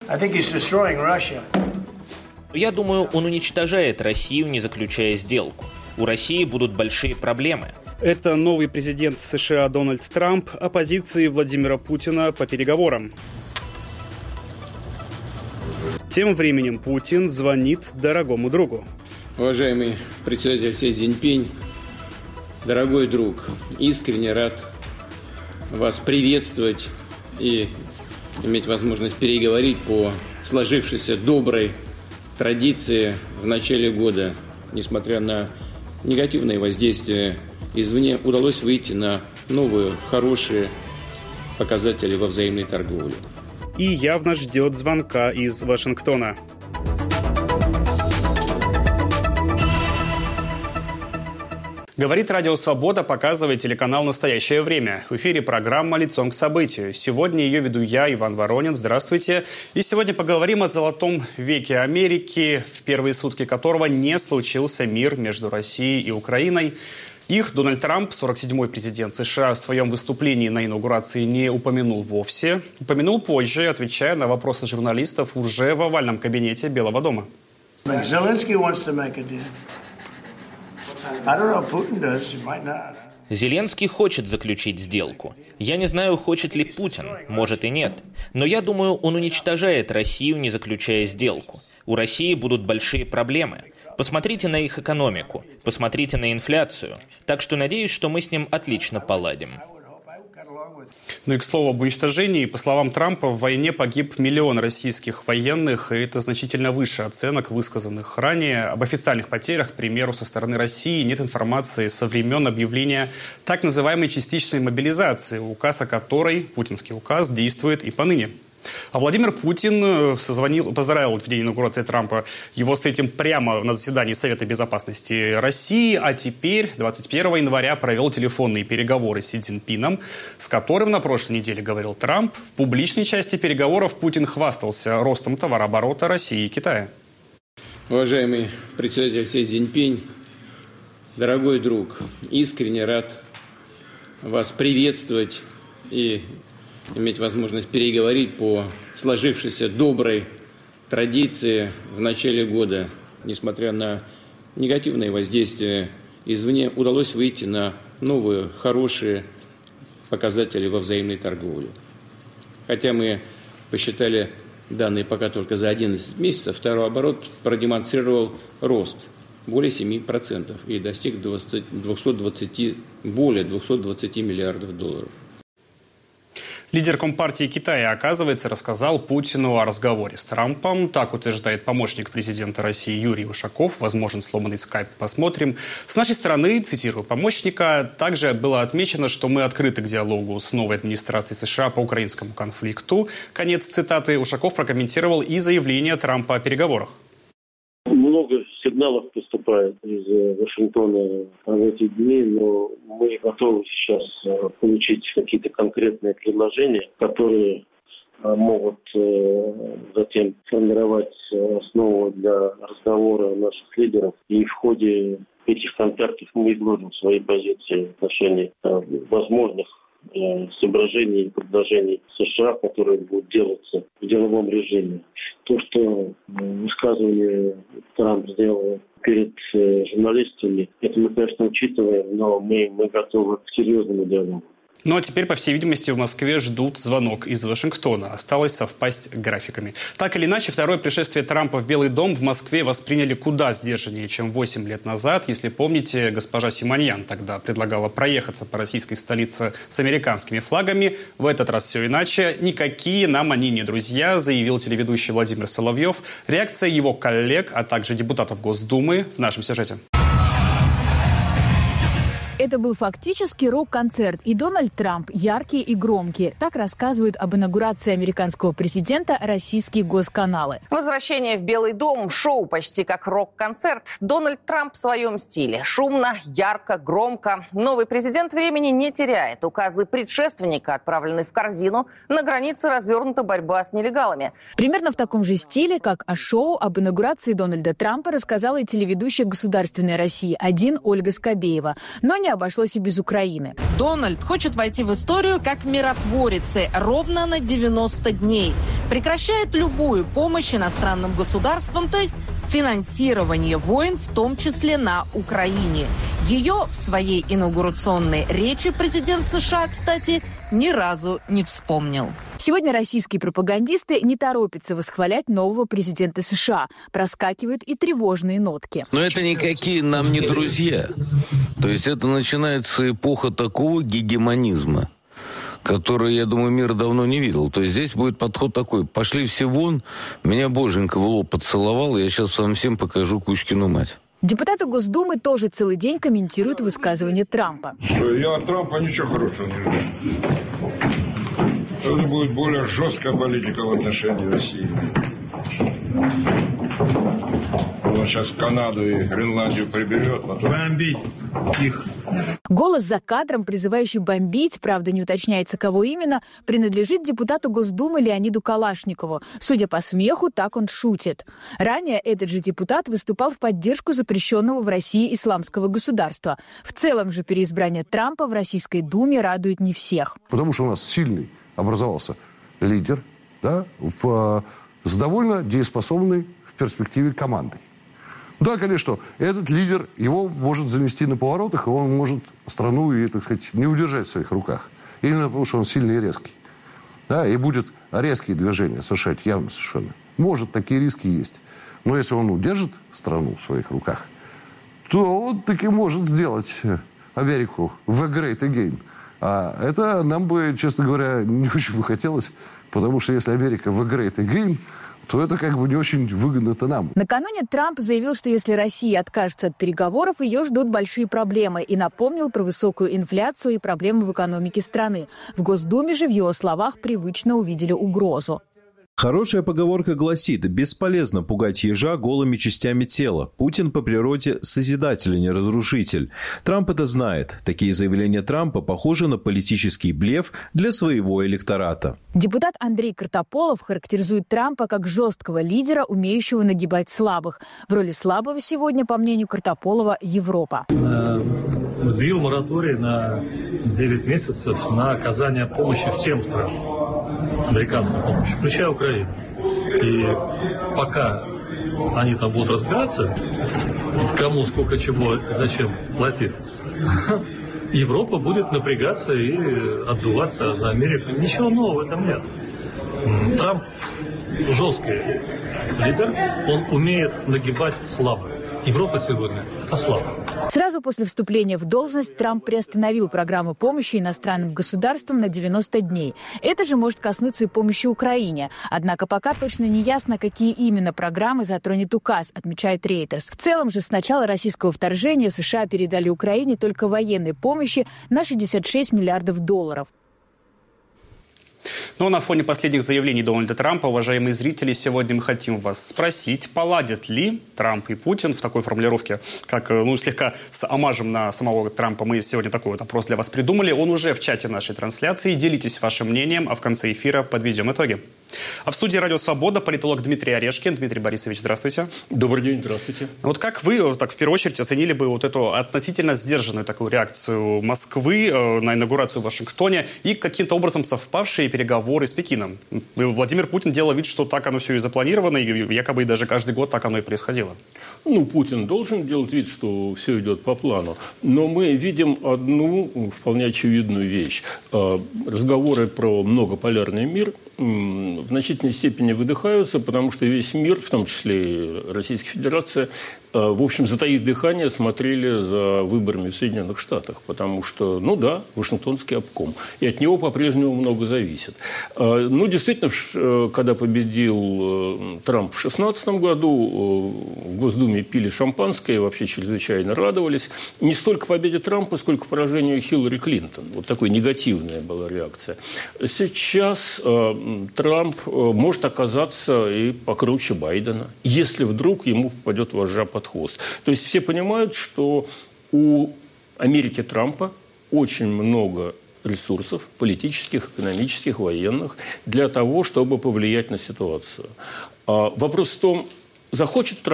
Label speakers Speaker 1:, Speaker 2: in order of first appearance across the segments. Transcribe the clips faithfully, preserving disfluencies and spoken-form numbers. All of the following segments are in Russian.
Speaker 1: Я думаю, он уничтожает Россию, не заключая сделку. У России будут большие проблемы.
Speaker 2: Это новый президент США Дональд Трамп о позиции Владимира Путина по переговорам. Тем временем Путин звонит дорогому другу.
Speaker 3: Уважаемый председатель Си Цзиньпинь, дорогой друг, искренне рад вас приветствовать и иметь возможность переговорить по сложившейся доброй традиции в начале года. Несмотря на негативное воздействие извне, удалось выйти на новые, хорошие показатели во взаимной торговле.
Speaker 2: И явно ждет звонка из Вашингтона. Говорит Радио Свобода, показывает телеканал «Настоящее время». В эфире программа «Лицом к событию». Сегодня ее веду я, Иван Воронин. Здравствуйте. И сегодня поговорим о золотом веке Америки, в первые сутки которого не случился мир между Россией и Украиной. Их Дональд Трамп, сорок седьмой президент США, в своем выступлении на инаугурации не упомянул вовсе. Упомянул позже, отвечая на вопросы журналистов уже в овальном кабинете Белого дома.
Speaker 1: Зеленский Зеленский хочет заключить сделку. Я не знаю, хочет ли Путин, может и нет. Но я думаю, он уничтожает Россию, не заключая сделку. У России будут большие проблемы. Посмотрите на их экономику, посмотрите на инфляцию. Так что надеюсь, что мы с ним отлично поладим.
Speaker 2: Ну и, к слову, об уничтожении. По словам Трампа, в войне погиб миллион российских военных, и это значительно выше оценок, высказанных ранее. Об официальных потерях, к примеру, со стороны России нет информации со времен объявления так называемой частичной мобилизации, указ о которой, путинский указ, действует и поныне. А Владимир Путин созвонил, поздравил в день инаугурации Трампа его с этим прямо на заседании Совета Безопасности России, а теперь, двадцать первого января, провел телефонные переговоры с Си Цзиньпином, с которым на прошлой неделе говорил Трамп. В публичной части переговоров Путин хвастался ростом товарооборота России и Китая.
Speaker 3: Уважаемый председатель Си Цзиньпинь, дорогой друг, искренне рад вас приветствовать и иметь возможность переговорить по сложившейся доброй традиции в начале года. Несмотря на негативное воздействие извне, удалось выйти на новые, хорошие показатели во взаимной торговле. Хотя мы посчитали данные пока только за одиннадцать месяцев, второй оборот продемонстрировал рост более семи процентов и достиг двухсот двадцати, более двухсот двадцати миллиардов долларов.
Speaker 2: Лидер Компартии Китая, оказывается, рассказал Путину о разговоре с Трампом. Так утверждает помощник президента России Юрий Ушаков. Возможен сломанный скайп. Посмотрим. С нашей стороны, цитирую помощника, также было отмечено, что мы открыты к диалогу с новой администрацией США по украинскому конфликту. Конец цитаты. Ушаков прокомментировал и заявление Трампа о переговорах.
Speaker 4: Много сигналов поступает из Вашингтона в эти дни, но мы готовы сейчас получить какие-то конкретные предложения, которые могут затем формировать основу для разговора наших лидеров. И в ходе этих контактов мы изложим свои позиции в отношении возможных соображений и предложений США, которые будут делаться в деловом режиме. То, что высказывание Трамп сделал перед журналистами, это мы, конечно, учитываем, но мы, мы готовы к серьезному диалогу.
Speaker 2: Ну а теперь, по всей видимости, в Москве ждут звонок из Вашингтона. Осталось совпасть графиками. Так или иначе, второе пришествие Трампа в Белый дом в Москве восприняли куда сдержаннее, чем восемь лет назад. Если помните, госпожа Симоньян тогда предлагала проехаться по российской столице с американскими флагами. В этот раз все иначе. Никакие нам они не друзья, заявил телеведущий Владимир Соловьев. Реакция его коллег, а также депутатов Госдумы в нашем сюжете.
Speaker 5: Это был фактически рок-концерт, и Дональд Трамп яркий и громкий. Так рассказывают об инаугурации американского президента российские госканалы.
Speaker 6: Возвращение в Белый дом – шоу почти как рок-концерт. Дональд Трамп в своем стиле. Шумно, ярко, громко. Новый президент времени не теряет. Указы предшественника отправлены в корзину. На границе развернута борьба с нелегалами.
Speaker 5: Примерно в таком же стиле, как о шоу об инаугурации Дональда Трампа рассказала и телеведущая «Государственной России-один» Ольга Скобеева. Но не обошлось и без Украины.
Speaker 7: Дональд хочет войти в историю как миротворец ровно на девяносто дней. Прекращает любую помощь иностранным государствам, то есть финансирование войн, в том числе на Украине. Ее в своей инаугурационной речи президент США, кстати, ни разу не вспомнил.
Speaker 5: Сегодня российские пропагандисты не торопятся восхвалять нового президента США. Проскакивают и тревожные нотки.
Speaker 8: Но это никакие нам не друзья. То есть это начинается эпоха такого гегемонизма, который, я думаю, мир давно не видел. То есть здесь будет подход такой: пошли все вон, меня боженька в лоб поцеловал, я сейчас вам всем покажу Кузькину мать.
Speaker 5: Депутаты Госдумы тоже целый день комментируют высказывание Трампа.
Speaker 9: Я от Трампа ничего хорошего не жду. Это будет более жесткая политика в отношении России. Он сейчас Канаду и Гренландию приберет, потом бомбить их.
Speaker 5: Голос за кадром, призывающий бомбить, правда не уточняется, кого именно, принадлежит депутату Госдумы Леониду Калашникову. Судя по смеху, так он шутит. Ранее этот же депутат выступал в поддержку запрещенного в России исламского государства. В целом же переизбрание Трампа в Российской Думе радует не всех.
Speaker 10: Потому что у нас сильный образовался лидер, да, в, с довольно дееспособной в перспективе командой. Да, конечно, этот лидер, его может занести на поворотах, и он может страну, и, так сказать, не удержать в своих руках. Именно потому, что он сильный и резкий. Да, и будет резкие движения совершать явно совершенно. Может, такие риски есть. Но если он удержит страну в своих руках, то он таки может сделать Америку the great again. А это нам бы, честно говоря, не очень бы хотелось, потому что если Америка the great again, то это как бы не очень выгодно-то нам.
Speaker 5: Накануне Трамп заявил, что если Россия откажется от переговоров, ее ждут большие проблемы, и напомнил про высокую инфляцию и проблемы в экономике страны. В Госдуме же, в его словах, привычно увидели угрозу.
Speaker 11: Хорошая поговорка гласит: бесполезно пугать ежа голыми частями тела. Путин по природе созидатель, а не разрушитель. Трамп это знает. Такие заявления Трампа похожи на политический блеф для своего электората.
Speaker 5: Депутат Андрей Картополов характеризует Трампа как жесткого лидера, умеющего нагибать слабых. В роли слабого сегодня, по мнению Картополова, Европа.
Speaker 12: Ввел мораторий на девять месяцев на оказание помощи всем странам. Американской помощи, включая Украину. И пока они там будут разбираться, кому сколько чего и зачем платить, Европа будет напрягаться и отдуваться за Америку. Ничего нового в этом нет. Трамп жесткий лидер, он умеет нагибать слабых. Европа сегодня ослабла.
Speaker 5: Сразу после вступления в должность Трамп приостановил программу помощи иностранным государствам на девяносто дней. Это же может коснуться и помощи Украине. Однако пока точно не ясно, какие именно программы затронет указ, отмечает Reuters. В целом же с начала российского вторжения США передали Украине только военной помощи на шестьдесят шесть миллиардов долларов.
Speaker 2: Но на фоне последних заявлений Дональда Трампа, уважаемые зрители, сегодня мы хотим вас спросить, поладят ли Трамп и Путин в такой формулировке, как, ну, слегка с омажем на самого Трампа. Мы сегодня такой вот опрос для вас придумали. Он уже в чате нашей трансляции. Делитесь вашим мнением, а в конце эфира подведем итоги. А в студии «Радио Свобода» политолог Дмитрий Орешкин. Дмитрий Борисович, здравствуйте.
Speaker 13: Добрый день, здравствуйте.
Speaker 2: Вот как вы, вот так в первую очередь, оценили бы вот эту относительно сдержанную такую реакцию Москвы э, на инаугурацию в Вашингтоне и каким-то образом совпавшие переговоры с Пекином? Владимир Путин делал вид, что так оно все и запланировано, и якобы и даже каждый год так оно и происходило.
Speaker 13: Ну, Путин должен делать вид, что все идет по плану. Но мы видим одну вполне очевидную вещь. Разговоры про многополярный мир в значительной степени выдыхаются, потому что весь мир, в том числе и Российская Федерация, в общем, затаив дыхание, смотрели за выборами в Соединенных Штатах. Потому что, ну да, Вашингтонский обком. И от него по-прежнему много зависит. Ну, действительно, когда победил Трамп в шестнадцатом году, в Госдуме пили шампанское и вообще чрезвычайно радовались. Не столько победе Трампа, сколько поражению Хиллари Клинтон. Вот такой негативная была реакция. Сейчас Трамп может оказаться и покруче Байдена, если вдруг ему попадет вожжа под хвост. То есть все понимают, что у Америки Трампа очень много ресурсов политических, экономических, военных для того, чтобы повлиять на ситуацию. А вопрос в том, захочет Трамп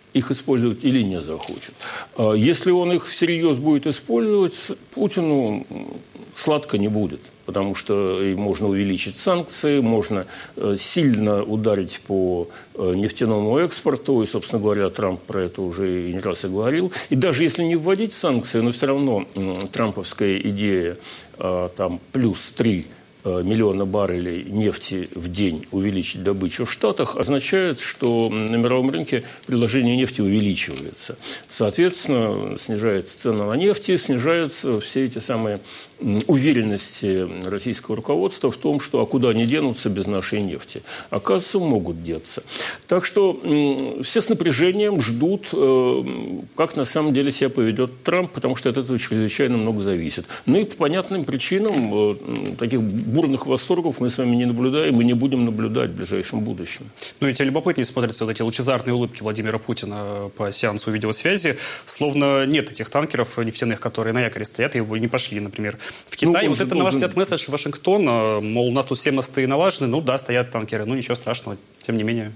Speaker 13: их использовать или не захочет. Если он их всерьез будет использовать, Путину сладко не будет, потому что можно увеличить санкции, можно сильно ударить по нефтяному экспорту, и, собственно говоря, Трамп про это уже и не раз и говорил. И даже если не вводить санкции, но все равно трамповская идея там плюс три миллиона баррелей нефти в день увеличить добычу в Штатах означает, что на мировом рынке предложение нефти увеличивается. Соответственно, снижается цена на нефть, снижаются все эти самые уверенности российского руководства в том, что а куда они денутся без нашей нефти. Оказывается, могут деться. Так что все с напряжением ждут, как на самом деле себя поведет Трамп, потому что от этого чрезвычайно много зависит. Ну и по понятным причинам таких бурных восторгов мы с вами не наблюдаем и не будем наблюдать в ближайшем будущем.
Speaker 2: Ну и тем любопытнее смотрятся вот эти лучезарные улыбки Владимира Путина по сеансу видеосвязи. Словно нет этих танкеров нефтяных, которые на якоре стоят, и не пошли, например, в Китай. Ну, вот это, должен... на ваш взгляд, месседж Вашингтона, мол, у нас тут все мосты налажены, ну да, стоят танкеры, ну ничего страшного, тем не менее.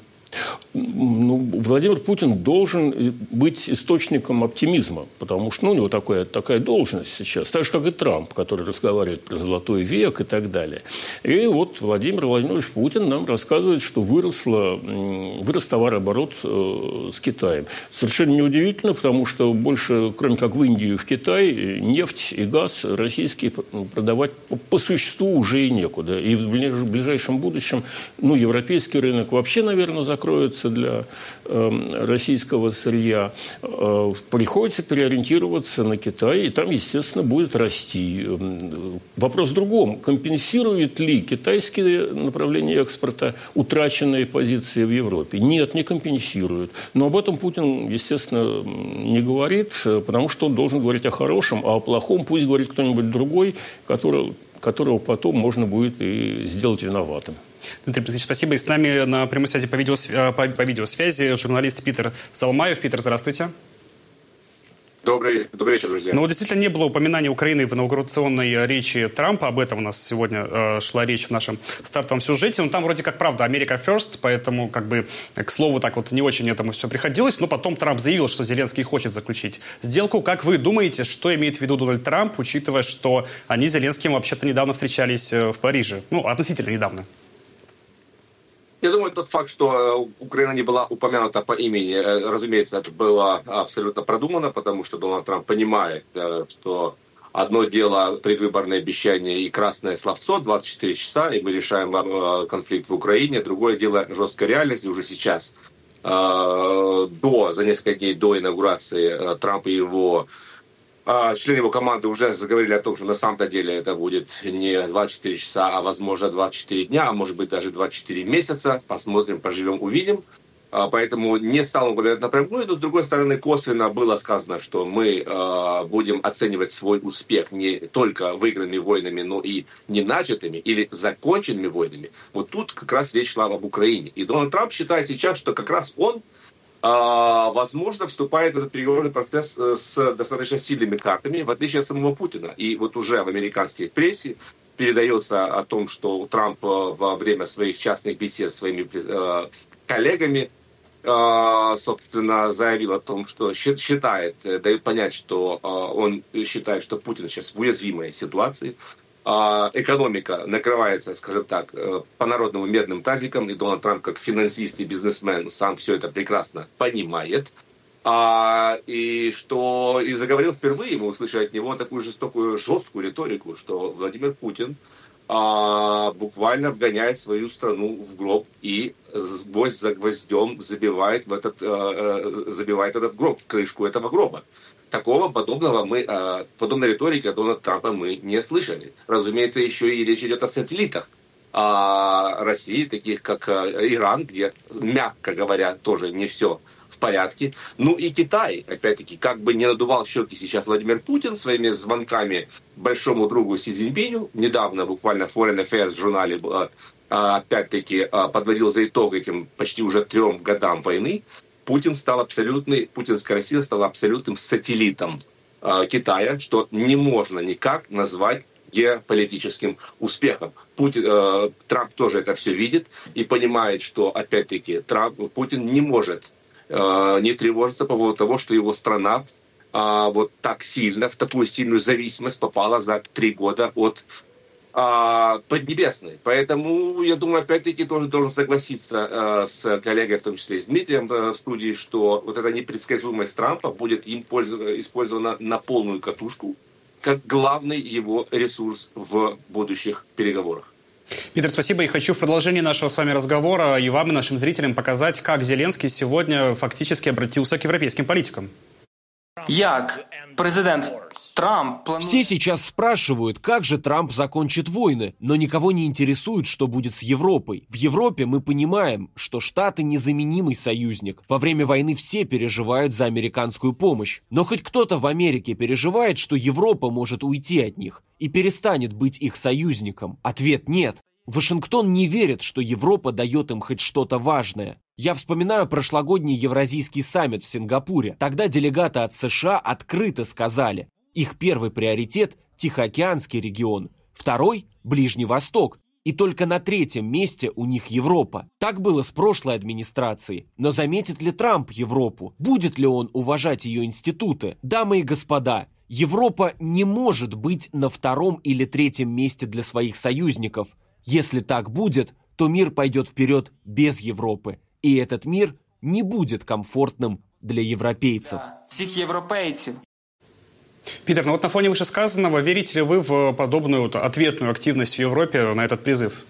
Speaker 13: Ну, Владимир Путин должен быть источником оптимизма, потому что ну, у него такая, такая должность сейчас, так же, как и Трамп, который разговаривает про золотой век и так далее. И вот Владимир Владимирович Путин нам рассказывает, что выросло, вырос товарооборот э, с Китаем. Совершенно неудивительно, потому что больше, кроме как в Индию и в Китай, нефть и газ российские продавать по, по существу уже и некуда. И в ближайшем будущем ну, европейский рынок вообще, наверное, закроется для э, российского сырья, э, приходится переориентироваться на Китай, и там, естественно, будет расти. Вопрос в другом. Компенсирует ли китайские направления экспорта утраченные позиции в Европе? Нет, не компенсирует. Но об этом Путин, естественно, не говорит, потому что он должен говорить о хорошем, а о плохом пусть говорит кто-нибудь другой, который, которого потом можно будет и сделать виноватым.
Speaker 2: Дмитрий Борисович, спасибо. И с нами на прямой связи по, видеосв... по, по видеосвязи журналист Питер Залмаев. Питер, здравствуйте.
Speaker 14: Добрый, добрый вечер, друзья.
Speaker 2: Ну, вот действительно не было упоминания Украины в инаугурационной речи Трампа. Об этом у нас сегодня э, шла речь в нашем стартовом сюжете. Но там вроде как правда Америка first, поэтому как бы к слову так вот не очень этому все приходилось. Но потом Трамп заявил, что Зеленский хочет заключить сделку. Как вы думаете, что имеет в виду Дональд Трамп, учитывая, что они с Зеленским вообще-то недавно встречались в Париже? Ну, относительно недавно.
Speaker 14: Я думаю, тот факт, что Украина не была упомянута по имени, разумеется, это было абсолютно продумано, потому что Дональд Трамп понимает, что одно дело предвыборное обещание и красное словцо двадцать четыре часа, и мы решаем конфликт в Украине. Другое дело жесткая реальность. И уже сейчас, до, за несколько дней до инаугурации Трампа и его члены его команды уже заговорили о том, что на самом-то деле это будет не двадцать четыре часа, а, возможно, двадцать четыре дня, а может быть даже двадцать четыре месяца. Посмотрим, поживем, увидим. Поэтому не стал он говорить напрямую, но, с другой стороны, косвенно было сказано, что мы будем оценивать свой успех не только выигранными войнами, но и не начатыми или законченными войнами. Вот тут как раз речь шла об Украине. И Дональд Трамп считает сейчас, что как раз он возможно, вступает в этот переговорный процесс с достаточно сильными картами, в отличие от самого Путина. И вот уже в американской прессе передается о том, что Трамп во время своих частных бесед с своими коллегами, собственно, заявил о том, что считает, дает понять, что он считает, что Путин сейчас в уязвимой ситуации. Экономика накрывается, скажем так, по-народному медным тазиком, и Дональд Трамп, как финансист и бизнесмен, сам все это прекрасно понимает. А, и что и заговорил впервые, мы услышали от него такую жестокую, жесткую риторику, что Владимир Путин а, буквально вгоняет свою страну в гроб и гвоздь за гвоздем забивает, в этот, а, забивает этот гроб, крышку этого гроба. Такого подобного мы, подобной риторики от Дональда Трампа мы не слышали. Разумеется, еще и речь идет о сателлитах России, таких как Иран, где, мягко говоря, тоже не все в порядке. Ну и Китай, опять-таки, как бы не надувал щеки сейчас Владимир Путин своими звонками большому другу Си Цзиньпиню. Недавно, буквально в Foreign Affairs журнале, опять-таки, подводил за итог этим почти уже трем годам войны. Путин стал абсолютной, путинская Россия стала абсолютным сателлитом э, Китая, что не можно никак назвать геополитическим успехом. Путин, э, Трамп тоже это все видит и понимает, что, опять-таки, Трамп, Путин не может э, не тревожится по поводу того, что его страна э, вот так сильно, в такую сильную зависимость попала за три года от э, Поднебесной. Поэтому, я думаю, опять-таки тоже должен согласиться э, с коллегой, в том числе и с Дмитрием э, в студии, что вот эта непредсказуемость Трампа будет им пользов- использована на полную катушку, как главный его ресурс в будущих переговорах.
Speaker 2: Питер, спасибо. И хочу в продолжении нашего с вами разговора и вам, и нашим зрителям показать, как Зеленский сегодня фактически обратился к европейским политикам.
Speaker 15: Як президент Трамп планует...
Speaker 16: Все сейчас спрашивают, как же Трамп закончит войны, но никого не интересует, что будет с Европой. В Европе мы понимаем, что Штаты незаменимый союзник. Во время войны все переживают за американскую помощь. Но хоть кто-то в Америке переживает, что Европа может уйти от них и перестанет быть их союзником? Ответ нет. Вашингтон не верит, что Европа дает им хоть что-то важное. Я вспоминаю прошлогодний Евразийский саммит в Сингапуре. Тогда делегаты от США открыто сказали, их первый приоритет – Тихоокеанский регион, второй – Ближний Восток, и только на третьем месте у них Европа. Так было с прошлой администрацией. Но заметит ли Трамп Европу? Будет ли он уважать ее институты? Дамы и господа, Европа не может быть на втором или третьем месте для своих союзников. Если так будет, то мир пойдет вперед без Европы. И этот мир не будет комфортным для европейцев.
Speaker 15: Всех европейцев.
Speaker 2: Питер, ну вот на фоне вышесказанного, верите ли вы в подобную вот ответную активность в Европе на этот призыв?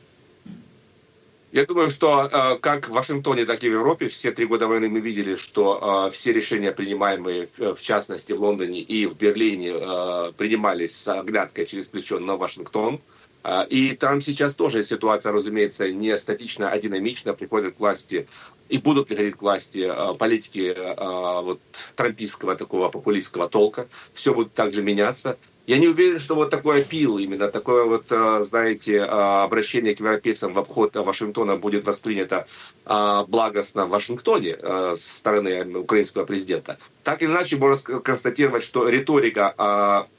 Speaker 14: Я думаю, что э, как в Вашингтоне, так и в Европе все три года войны мы видели, что э, все решения, принимаемые в, в частности в Лондоне и в Берлине, э, принимались с оглядкой через плечо на Вашингтон. Э, и там сейчас тоже ситуация, разумеется, не статична, а динамична. Приходят к власти и будут приходить к власти э, политики э, вот, трампистского такого популистского толка. Все будет также меняться. Я не уверен, что вот такой аппил, именно такое вот, знаете, обращение к европейцам в обход Вашингтона будет воспринято благостно в Вашингтоне с стороны украинского президента. Так или иначе, можно констатировать, что риторика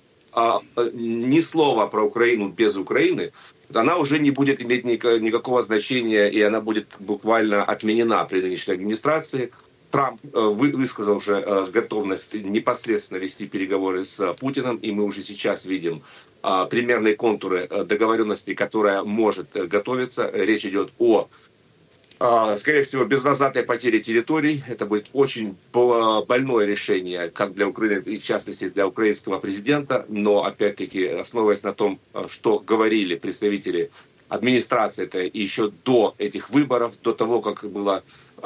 Speaker 14: ни слова про Украину без Украины, она уже не будет иметь никакого значения, и она будет буквально отменена при нынешней администрации. Трамп высказал уже готовность непосредственно вести переговоры с Путиным, и мы уже сейчас видим примерные контуры договоренности, которая может готовиться. Речь идет о, скорее всего, безвозвратной потере территорий. Это будет очень больное решение, как для Украины, и в частности для украинского президента. Но, опять-таки, основываясь на том, что говорили представители администрации, это еще до этих выборов, до того, как было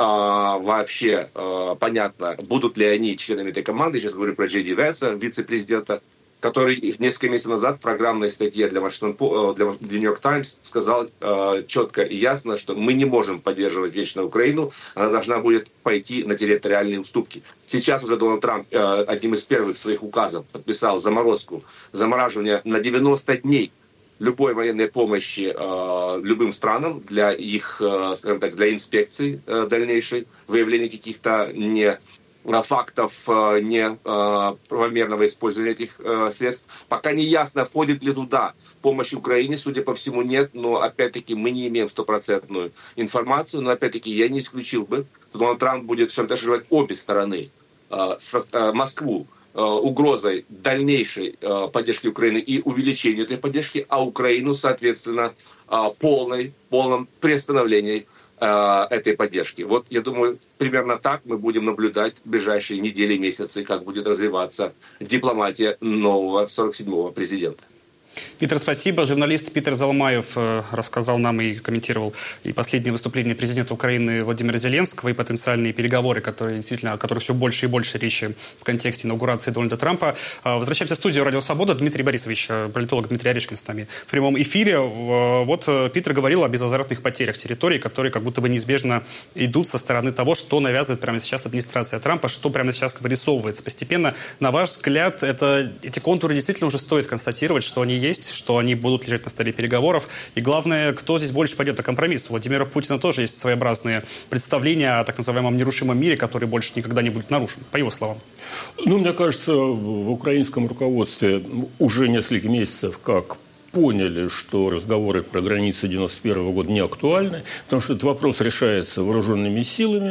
Speaker 14: а, вообще а, понятно, будут ли они членами этой команды. Сейчас говорю про Джей Ди Венса, вице-президента, который несколько месяцев назад в программной статье для Нью-Йорк Таймс сказал а, четко и ясно, что мы не можем поддерживать вечно Украину, она должна будет пойти на территориальные уступки. Сейчас уже Дональд Трамп а, одним из первых своих указов подписал заморозку, замораживание на девяносто дней любой военной помощи э, любым странам для их, э, скажем так, для инспекции э, дальнейшей, выявления каких-то не фактов э, неправомерного использования этих э, средств. Пока не ясно, входит ли туда помощь Украине, судя по всему, нет, но опять-таки мы не имеем стопроцентную информацию, но опять-таки я не исключил бы, что Дональд Трамп будет шантажировать обе стороны, э, с, э, Москву, угрозой дальнейшей поддержки Украины и увеличению этой поддержки, а Украину, соответственно, полной, полном приостановлении этой поддержки. Вот, я думаю, примерно так мы будем наблюдать в ближайшие недели и месяцы, как будет развиваться дипломатия нового сорок седьмого президента.
Speaker 2: Питер, спасибо. Журналист Питер Залмаев рассказал нам и комментировал и последнее выступление президента Украины Владимира Зеленского, и потенциальные переговоры, которые действительно, о которых все больше и больше речи в контексте инаугурации Дональда Трампа. Возвращаемся в студию «Радио Свобода». Дмитрий Борисович, политолог Дмитрий Орешкин с нами в прямом эфире. Вот Питер говорил о безвозвратных потерях территорий, которые как будто бы неизбежно идут со стороны того, что навязывает прямо сейчас администрация Трампа, что прямо сейчас вырисовывается постепенно. На ваш взгляд, это, эти контуры действительно уже стоит констатировать, что они есть, что они будут лежать на столе переговоров. И главное, кто здесь больше пойдет на компромисс. У Владимира Путина тоже есть своеобразные представления о так называемом нерушимом мире, который больше никогда не будет нарушен, по его словам.
Speaker 13: Ну, мне кажется, в украинском руководстве уже несколько месяцев как поняли, что разговоры про границы девяносто первого года не актуальны, потому что этот вопрос решается вооруженными силами.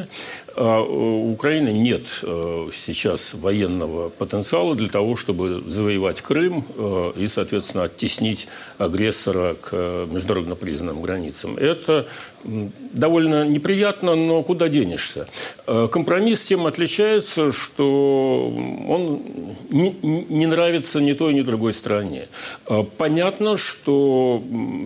Speaker 13: У Украины нет сейчас военного потенциала для того, чтобы завоевать Крым и, соответственно, оттеснить агрессора к международно признанным границам. Это довольно неприятно, но куда денешься? Компромисс тем отличается, что он не, не нравится ни той, ни другой стороне. Понятно, что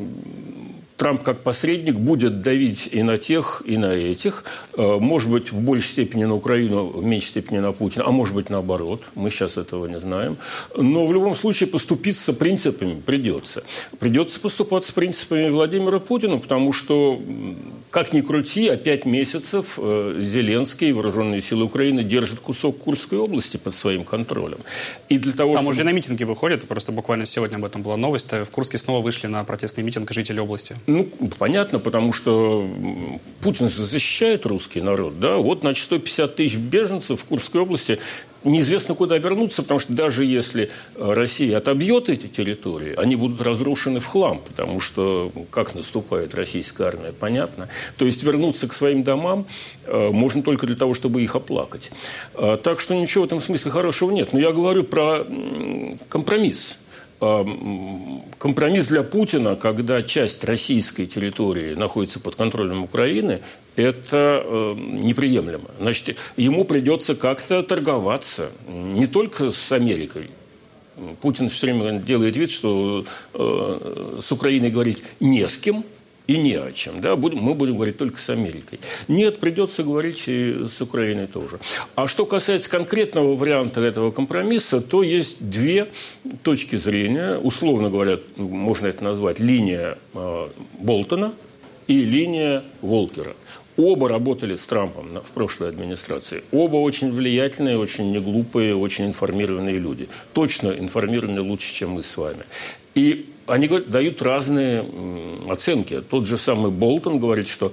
Speaker 13: Трамп как посредник будет давить и на тех, и на этих. Может быть, в большей степени на Украину, в меньшей степени на Путина, а может быть, наоборот. Мы сейчас этого не знаем. Но в любом случае поступиться принципами придется. Придется поступаться принципами Владимира Путина, потому что, как ни крути, а пять месяцев Зеленский и вооруженные силы Украины держат кусок Курской области под своим контролем. И для того,
Speaker 2: Там
Speaker 13: чтобы...
Speaker 2: уже на митинги выходят, просто буквально сегодня об этом была новость. В Курске снова вышли на протестный митинг жители области.
Speaker 13: Ну, понятно, потому что Путин же защищает русский народ, да? Вот, значит, сто пятьдесят тысяч беженцев в Курской области неизвестно куда вернуться, потому что даже если Россия отобьет эти территории, они будут разрушены в хлам, потому что как наступает российская армия, понятно. То есть вернуться к своим домам можно только для того, чтобы их оплакать. Так что ничего в этом смысле хорошего нет. Но я говорю про компромисс. Компромисс для Путина, когда часть российской территории находится под контролем Украины, это э, неприемлемо. Значит, ему придется как-то торговаться не только с Америкой. Путин все время делает вид, что э, с Украиной говорить не с кем и не о чем. Да? Будем, мы будем говорить только с Америкой. Нет, придется говорить и с Украиной тоже. А что касается конкретного варианта этого компромисса, то есть две точки зрения. Условно говоря, можно это назвать линия э, Болтона и линия Волкера. Оба работали с Трампом в прошлой администрации. Оба очень влиятельные, очень неглупые, очень информированные люди. Точно информированные лучше, чем мы с вами. И они дают разные оценки. Тот же самый Болтон говорит, что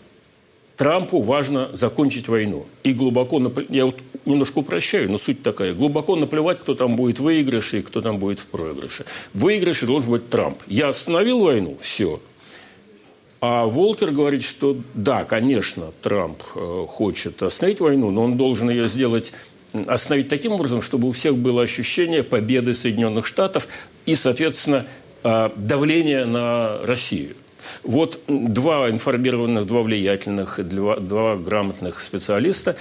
Speaker 13: Трампу важно закончить войну. И глубоко, я вот немножко упрощаю, но суть такая, глубоко наплевать, кто там будет в выигрыше и кто там будет в проигрыше. В выигрыше должен быть Трамп. Я остановил войну, все. А Волкер говорит, что да, конечно, Трамп хочет остановить войну, но он должен ее сделать, остановить таким образом, чтобы у всех было ощущение победы Соединенных Штатов и, соответственно, давление на Россию. Вот два информированных, два влиятельных, два, два грамотных специалиста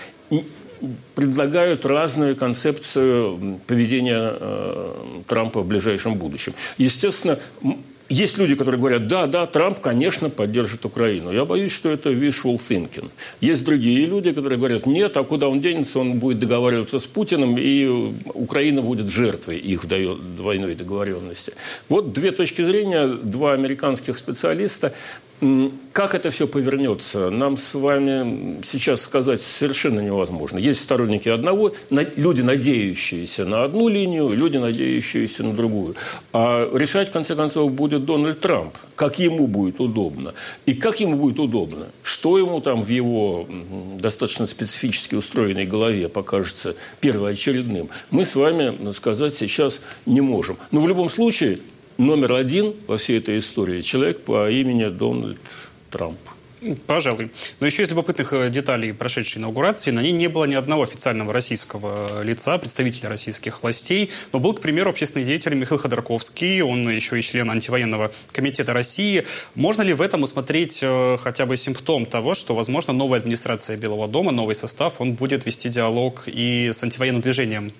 Speaker 13: предлагают разную концепцию поведения э, Трампа в ближайшем будущем. Естественно, есть люди, которые говорят, да, да, Трамп, конечно, поддержит Украину. Я боюсь, что это wishful thinking. Есть другие люди, которые говорят, нет, а куда он денется, он будет договариваться с Путиным, и Украина будет жертвой их двойной договоренности. Вот две точки зрения, два американских специалиста. Как это все повернется, нам с вами сейчас сказать совершенно невозможно. Есть сторонники одного, люди, надеющиеся на одну линию, люди, надеющиеся на другую. А решать, в конце концов, будет Дональд Трамп, как ему будет удобно. И как ему будет удобно, что ему там в его достаточно специфически устроенной голове покажется первоочередным, мы с вами сказать сейчас не можем. Но в любом случае... Номер один во всей этой истории – человек по имени Дональд Трамп.
Speaker 2: Пожалуй. Но еще из любопытных деталей прошедшей инаугурации, на ней не было ни одного официального российского лица, представителя российских властей. Но был, к примеру, общественный деятель Михаил Ходорковский, он еще и член антивоенного комитета России. Можно ли в этом усмотреть э, хотя бы симптом того, что, возможно, новая администрация Белого дома, новый состав, он будет вести диалог и с антивоенным движением?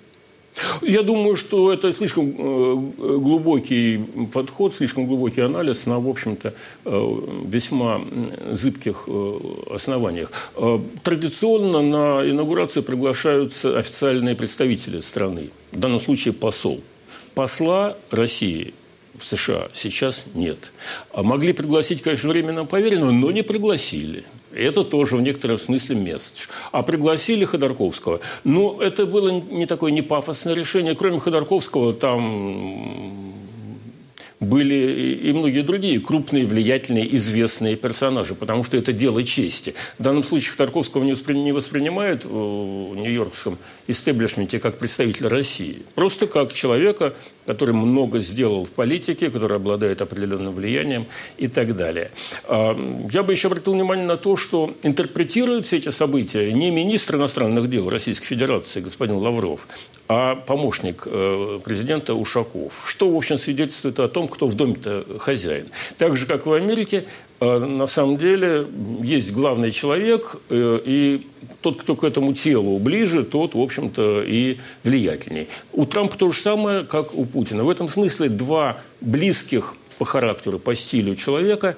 Speaker 13: Я думаю, что это слишком глубокий подход, слишком глубокий анализ на, в общем-то, весьма зыбких основаниях. Традиционно на инаугурацию приглашаются официальные представители страны, в данном случае посол. Посла России в США сейчас нет. А могли пригласить, конечно, временно поверенного, но не пригласили. Это тоже в некотором смысле месседж. А пригласили Ходорковского. Ну, это было не такое не пафосное решение. Кроме Ходорковского, там были и многие другие крупные, влиятельные, известные персонажи, потому что это дело чести. В данном случае Ходорковского не воспринимают в нью-йоркском истеблишменте как представителя России. Просто как человека, который много сделал в политике, который обладает определенным влиянием и так далее. Я бы еще обратил внимание на то, что интерпретируют все эти события не министр иностранных дел Российской Федерации господин Лавров, а помощник президента Ушаков, что, в общем, свидетельствует о том, кто в доме-то хозяин. Так же, как в Америке, на самом деле есть главный человек, и тот, кто к этому телу ближе, тот, в общем-то, и влиятельней. У Трампа то же самое, как у Путина. В этом смысле два близких по характеру, по стилю человека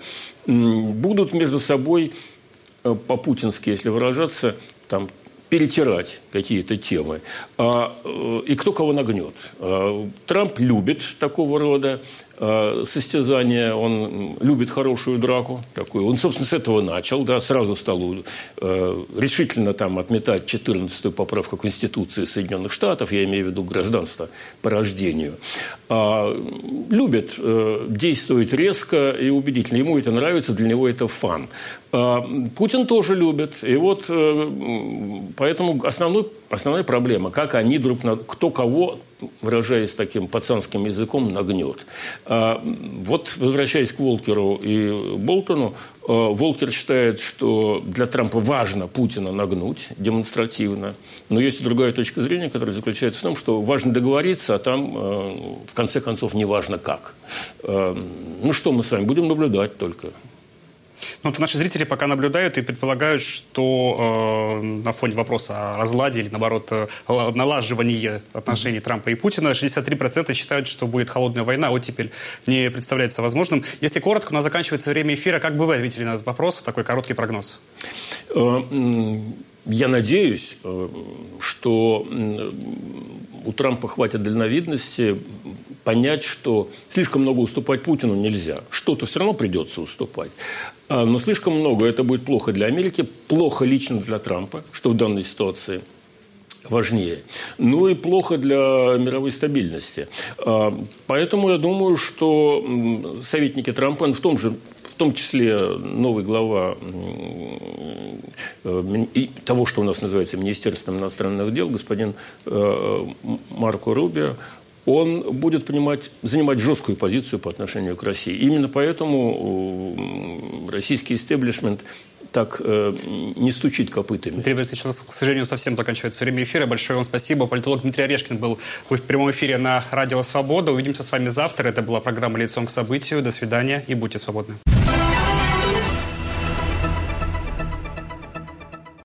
Speaker 13: будут между собой по-путински, если выражаться, там, перетирать какие-то темы. А, и кто кого нагнет. А, Трамп любит такого рода а, состязания, он любит хорошую драку. Такую. Он, собственно, с этого начал, да, сразу стал а, решительно там, отметать четырнадцатую поправку Конституции Соединенных Штатов, я имею в виду гражданство по рождению. А, любит а, действовать резко и убедительно. Ему это нравится, для него это фан. А, Путин тоже любит. И вот а, поэтому основной, основная проблема, как они друг на кто кого, выражаясь таким пацанским языком, нагнет. А, вот, возвращаясь к Волкеру и Болтону, а, Волкер считает, что для Трампа важно Путина нагнуть демонстративно. Но есть и другая точка зрения, которая заключается в том, что важно договориться, а там, а, в конце концов, не важно как. А, ну что мы с вами будем наблюдать только.
Speaker 2: Ну, вот наши зрители пока наблюдают и предполагают, что э, на фоне вопроса о разладе или, наоборот, э, налаживании отношений Трампа и Путина шестьдесят три процента считают, что будет холодная война, а оттепель не представляется возможным. Если коротко, у нас заканчивается время эфира. Как бы вы ответили на этот вопрос? Такой короткий прогноз.
Speaker 13: Я надеюсь, что у Трампа хватит дальновидности понять, что слишком много уступать Путину нельзя. Что-то все равно придется уступать. Но слишком много это будет плохо для Америки, плохо лично для Трампа, что в данной ситуации важнее. Ну и плохо для мировой стабильности. Поэтому я думаю, что советники Трампа, в том же в том числе новый глава того, что у нас называется Министерством иностранных дел, господин Марко Рубио, он будет понимать, занимать жесткую позицию по отношению к России. Именно поэтому российский истеблишмент так э, не стучит копытами.
Speaker 2: Дмитрий Борисович, сейчас, к сожалению, совсем заканчивается время эфира. Большое вам спасибо. Политолог Дмитрий Орешкин был в прямом эфире на Радио Свобода. Увидимся с вами завтра. Это была программа «Лицом к событию». До свидания и будьте свободны.